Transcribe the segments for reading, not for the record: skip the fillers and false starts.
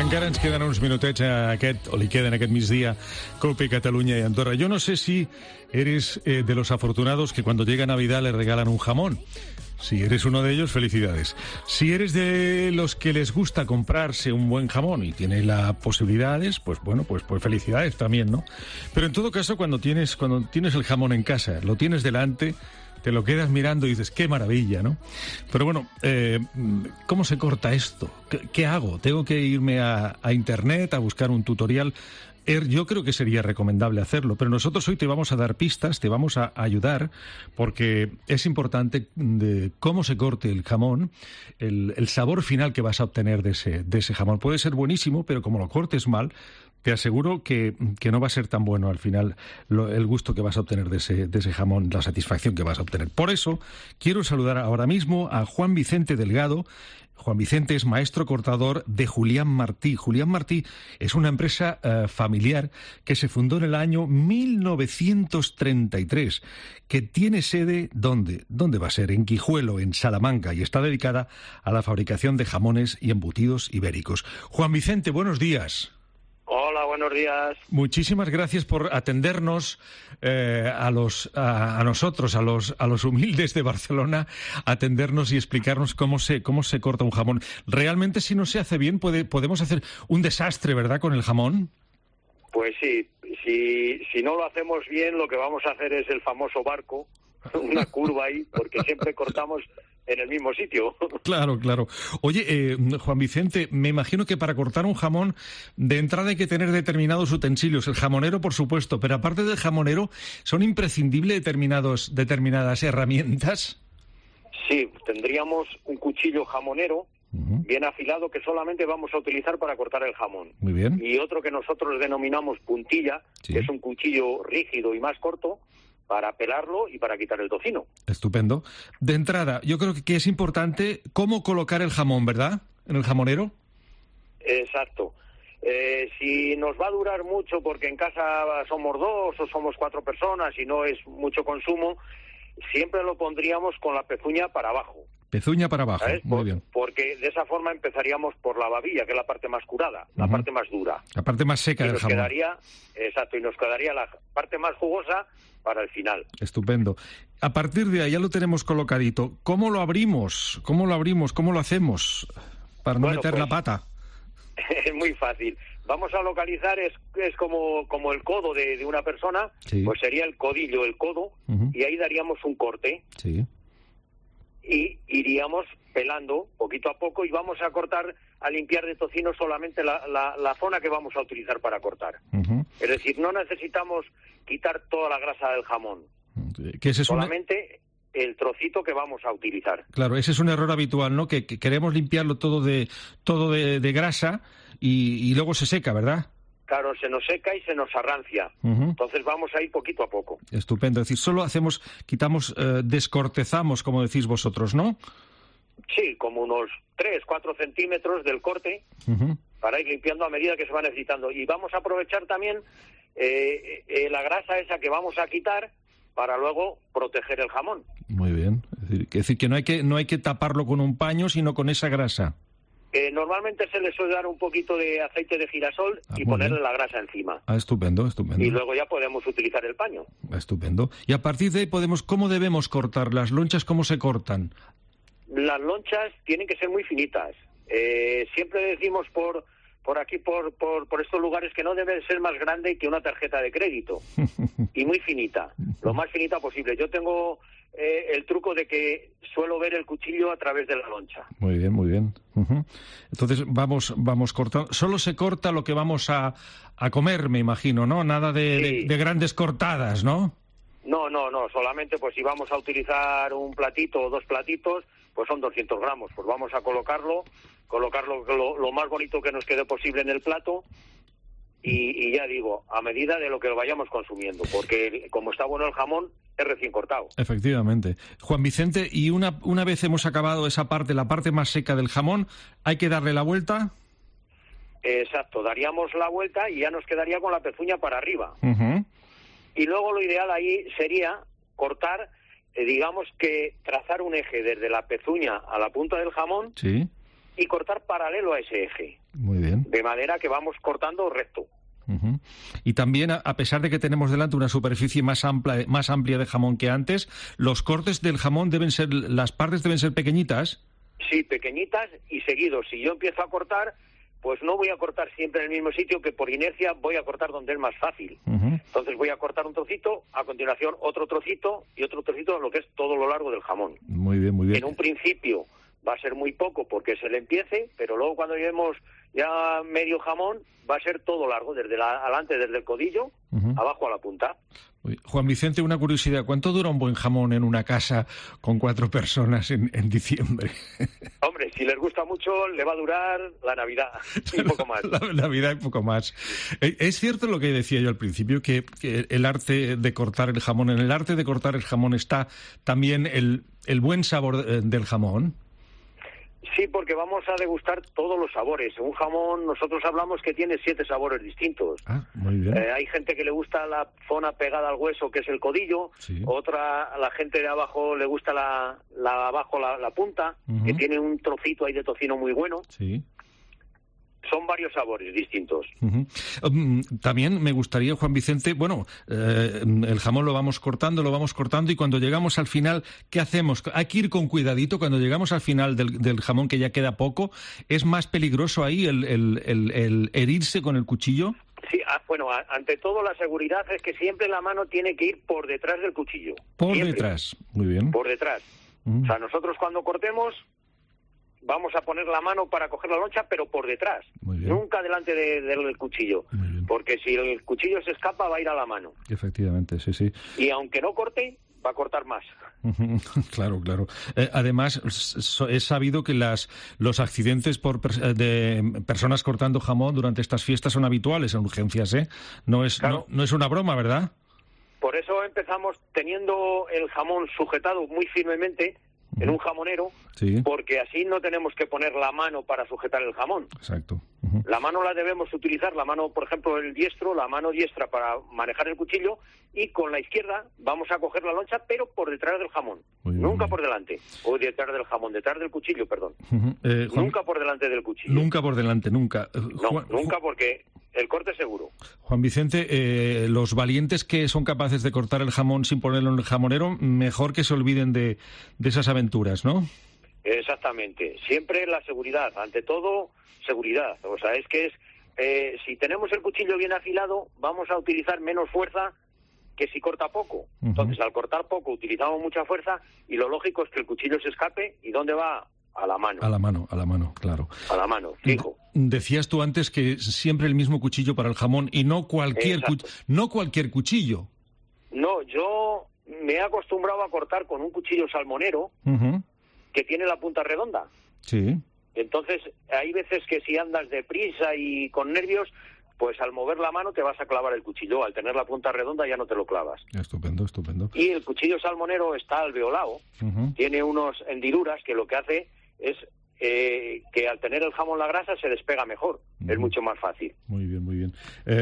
Encara ens queden uns minutets o li queden aquest migdia, COPE, Cataluña y Andorra. Yo no sé si eres de los afortunados que cuando llega Navidad le regalan un jamón. Si eres uno de ellos, felicidades. Si eres de los que les gusta comprarse un buen jamón y tiene las posibilidades, pues bueno, pues felicidades también, ¿no? Pero en todo caso, cuando tienes el jamón en casa, lo tienes delante, te lo quedas mirando y dices, qué maravilla, ¿no? Pero bueno, ¿cómo se corta esto? ¿Qué hago? ¿Tengo que irme a internet a buscar un tutorial? Yo creo que sería recomendable hacerlo, pero nosotros hoy te vamos a dar pistas, te vamos a ayudar, porque es importante de cómo se corte el jamón, el sabor final que vas a obtener de ese jamón. Puede ser buenísimo, pero como lo cortes mal, te aseguro que no va a ser tan bueno al final el gusto que vas a obtener de ese jamón, la satisfacción que vas a obtener. Por eso, quiero saludar ahora mismo a Juan Vicente Delgado. Juan Vicente es maestro cortador de Julián Martí. Julián Martí es una empresa familiar que se fundó en el año 1933, que tiene sede, ¿dónde? ¿Dónde va a ser? En Guijuelo, en Salamanca, y está dedicada a la fabricación de jamones y embutidos ibéricos. Juan Vicente, buenos días. Hola, buenos días. Muchísimas gracias por atendernos a nosotros, a los humildes de Barcelona, atendernos y explicarnos cómo se corta un jamón. Realmente, si no se hace bien, podemos hacer un desastre, ¿verdad, con el jamón? Pues sí, si no lo hacemos bien, lo que vamos a hacer es el famoso barco, una curva ahí, porque siempre cortamos en el mismo sitio. Claro. Oye, Juan Vicente, me imagino que para cortar un jamón, de entrada hay que tener determinados utensilios. El jamonero, por supuesto, pero aparte del jamonero, ¿son imprescindibles determinadas herramientas? Sí, tendríamos un cuchillo jamonero, bien afilado, que solamente vamos a utilizar para cortar el jamón. Muy bien. Y otro que nosotros denominamos puntilla, sí, que es un cuchillo rígido y más corto, para pelarlo y para quitar el tocino. Estupendo. De entrada, yo creo que es importante cómo colocar el jamón, ¿verdad? En el jamonero. Exacto. Si nos va a durar mucho porque en casa somos 2 o somos 4 personas y no es mucho consumo, siempre lo pondríamos con la pezuña para abajo. Pezuña para abajo, ¿sabes? Muy bien. Porque de esa forma empezaríamos por la babilla, que es la parte más curada, la parte más dura. La parte más seca del jamón. Exacto, y nos quedaría la parte más jugosa para el final. Estupendo. A partir de ahí ya lo tenemos colocadito. ¿Cómo lo abrimos? ¿Cómo lo hacemos para no meter la pata? Es muy fácil. Vamos a localizar, es como el codo de una persona, sí, pues sería el codillo, el codo, y ahí daríamos un corte. Sí. Y iríamos pelando poquito a poco y vamos a cortar, a limpiar de tocino solamente la zona que vamos a utilizar para cortar. Es decir, no necesitamos quitar toda la grasa del jamón, solamente el trocito que vamos a utilizar. Claro, ese es un error habitual, ¿no? Que queremos limpiarlo todo de grasa y luego se seca, ¿verdad? Claro, se nos seca y se nos arrancia. Entonces vamos a ir poquito a poco. Estupendo. Es decir, solo quitamos, descortezamos, como decís vosotros, ¿no? Sí, como unos 3-4 centímetros del corte, para ir limpiando a medida que se va necesitando. Y vamos a aprovechar también la grasa esa que vamos a quitar para luego proteger el jamón. Muy bien. Es decir, que no hay que taparlo con un paño, sino con esa grasa. Normalmente se le suele dar un poquito de aceite de girasol y ponerle la grasa encima. Estupendo. Y luego ya podemos utilizar el paño. Estupendo. Y a partir de ahí ¿cómo debemos cortar? ¿Las lonchas cómo se cortan? Las lonchas tienen que ser muy finitas. Siempre decimos por aquí, por estos lugares, que no debe ser más grande que una tarjeta de crédito. Y muy finita, lo más finita posible. Yo tengo el truco de que suelo ver el cuchillo a través de la loncha. Muy bien. Entonces vamos cortando. Solo se corta lo que vamos a comer, me imagino, ¿no? Nada de grandes cortadas, ¿no? No. Solamente pues si vamos a utilizar un platito o 2 platitos, pues son 200 gramos. Pues vamos a colocarlo lo más bonito que nos quede posible en el plato. Y ya digo, a medida de lo que lo vayamos consumiendo, porque como está bueno el jamón, es recién cortado. Efectivamente. Juan Vicente, y una vez hemos acabado esa parte, la parte más seca del jamón, ¿hay que darle la vuelta? Exacto, daríamos la vuelta y ya nos quedaría con la pezuña para arriba. Y luego lo ideal ahí sería cortar, digamos que trazar un eje desde la pezuña a la punta del jamón, sí, y cortar paralelo a ese eje. Muy bien. de manera que vamos cortando recto. Y también, a pesar de que tenemos delante una superficie más amplia de jamón que antes, los cortes del jamón las partes deben ser pequeñitas. Sí, pequeñitas y seguidos. Si yo empiezo a cortar, pues no voy a cortar siempre en el mismo sitio, que por inercia voy a cortar donde es más fácil. Entonces voy a cortar un trocito, a continuación otro trocito y otro trocito, lo que es todo lo largo del jamón. Muy bien, muy bien. En un principio va a ser muy poco porque se le empiece, pero luego cuando llevemos ya medio jamón va a ser todo largo, desde adelante, desde el codillo, abajo a la punta. Juan Vicente, una curiosidad, ¿cuánto dura un buen jamón en una casa con 4 personas en diciembre? Hombre, si les gusta mucho, le va a durar la Navidad y poco más. La Navidad y poco más. Es cierto lo que decía yo al principio, que el arte de cortar el jamón, en el arte de cortar el jamón está también el buen sabor del jamón. Sí, porque vamos a degustar todos los sabores. Un jamón, nosotros hablamos que tiene 7 sabores distintos. Ah, muy bien. Hay gente que le gusta la zona pegada al hueso, que es el codillo. Sí. Otra, a la gente de abajo le gusta la punta, que tiene un trocito ahí de tocino muy bueno. Sí. Son varios sabores distintos. También me gustaría, Juan Vicente, el jamón lo vamos cortando y cuando llegamos al final, ¿qué hacemos? Hay que ir con cuidadito. Cuando llegamos al final del jamón, que ya queda poco, ¿es más peligroso ahí el herirse con el cuchillo? Sí, ante todo la seguridad es que siempre la mano tiene que ir por detrás del cuchillo. Por siempre. Detrás, muy bien. Por detrás. O sea, nosotros cuando cortemos vamos a poner la mano para coger la loncha, pero por detrás, nunca delante del cuchillo, porque si el cuchillo se escapa va a ir a la mano. Efectivamente, sí. Y aunque no corte, va a cortar más. Claro. Además, es sabido que los accidentes de personas cortando jamón durante estas fiestas son habituales en urgencias, ¿eh? No es una broma, ¿verdad? Por eso empezamos teniendo el jamón sujetado muy firmemente en un jamonero, porque así no tenemos que poner la mano para sujetar el jamón. Exacto. La mano la debemos utilizar, la mano, por ejemplo, la mano diestra para manejar el cuchillo, y con la izquierda vamos a coger la loncha, pero por detrás del jamón, nunca por delante, o detrás del jamón, detrás del cuchillo, perdón. Nunca por delante del cuchillo. Nunca por delante, nunca. Nunca, porque el corte es seguro. Juan Vicente, los valientes que son capaces de cortar el jamón sin ponerlo en el jamonero, mejor que se olviden de esas aventuras, ¿no? Exactamente. Siempre la seguridad, ante todo, seguridad. O sea, es que si tenemos el cuchillo bien afilado, vamos a utilizar menos fuerza que si corta poco. Entonces, al cortar poco, utilizamos mucha fuerza y lo lógico es que el cuchillo se escape. ¿Y dónde va? A la mano. A la mano, claro. A la mano, fijo. Decías tú antes que siempre el mismo cuchillo para el jamón y no cualquier cuchillo. No, yo me he acostumbrado a cortar con un cuchillo salmonero que tiene la punta redonda. Sí. Entonces, hay veces que si andas deprisa y con nervios, pues al mover la mano te vas a clavar el cuchillo. Al tener la punta redonda ya no te lo clavas. Estupendo. Y el cuchillo salmonero está alveolado, tiene unas hendiduras que lo que hace es que al tener el jamón la grasa se despega mejor. Es mucho más fácil. Muy bien.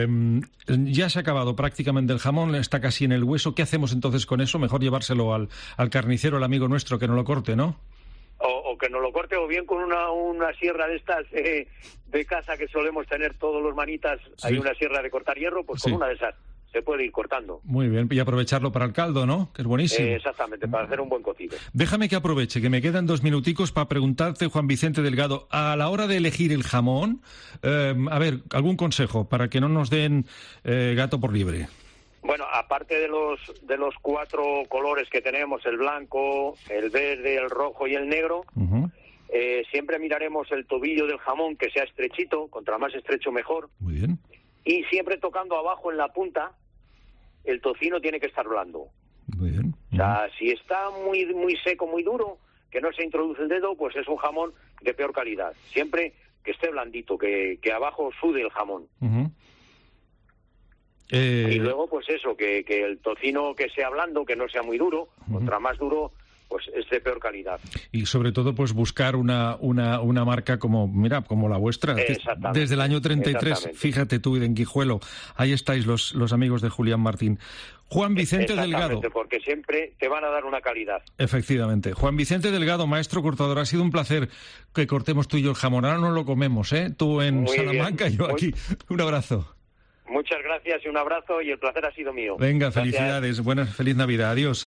Ya se ha acabado prácticamente el jamón, está casi en el hueso. ¿Qué hacemos entonces con eso? Mejor llevárselo al carnicero, al amigo nuestro, que no lo corte, ¿no? O que nos lo corte, o bien con una sierra de estas de casa que solemos tener todos los manitas. Sí. Hay una sierra de cortar hierro, pues con una de esas se puede ir cortando. Muy bien, y aprovecharlo para el caldo, ¿no? Que es buenísimo. Exactamente, para hacer un buen cocido. Déjame que aproveche, que me quedan 2 minuticos para preguntarte, Juan Vicente Delgado, a la hora de elegir el jamón, algún consejo para que no nos den gato por liebre. Bueno, aparte de los 4 colores que tenemos, el blanco, el verde, el rojo y el negro, siempre miraremos el tobillo del jamón que sea estrechito, contra más estrecho mejor. Muy bien. Y siempre tocando abajo en la punta, el tocino tiene que estar blando. Muy bien. O sea, si está muy muy seco, muy duro, que no se introduce el dedo, pues es un jamón de peor calidad. Siempre que esté blandito, que abajo sude el jamón. Y luego, pues eso, que el tocino que sea blando, que no sea muy duro, contra más duro, pues es de peor calidad. Y sobre todo, pues buscar una marca como la vuestra. Desde el año 33, fíjate tú, en Guijuelo, ahí estáis los amigos de Julián Martín. Juan Vicente Delgado. Porque siempre te van a dar una calidad. Efectivamente. Juan Vicente Delgado, maestro cortador, ha sido un placer que cortemos tú y yo el jamón. Ahora nos lo comemos, ¿eh? Tú en Salamanca y yo aquí. Un abrazo. Muchas gracias y un abrazo, y el placer ha sido mío. Venga, felicidades. Feliz Navidad. Adiós.